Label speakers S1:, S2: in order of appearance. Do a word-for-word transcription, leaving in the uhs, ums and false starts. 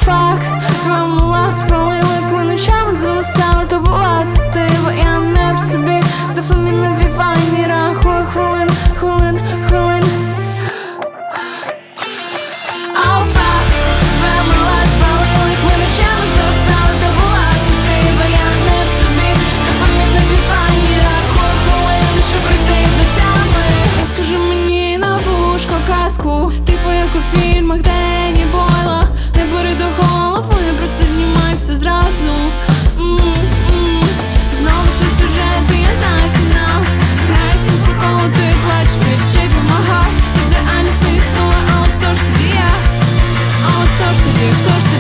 S1: фак, твоя мала спалила, як ми ночами зависали, то була сатива, я не в собі. Дофамін навіває, не рахую хвилин, хвилин, хвилин. Oh fuck, твоя мала спалила, як ми ночами зависали, то була сатива, я не в собі. Дофамін навіває, не рахую хвилин, щоб прийти до тями. Розкажи мені на вушко казку, типу як у фільмах Денні Бойла. Не бери до голови, просто знімай все зразу. М-м-м. Знову це сюжет, і я знаю фінал. Грайся в приколу, ти плачеш, мені ще й помагав. Ідеальних не існує, але хто ж тоді я? Але хто ж тоді, хто ж тоді?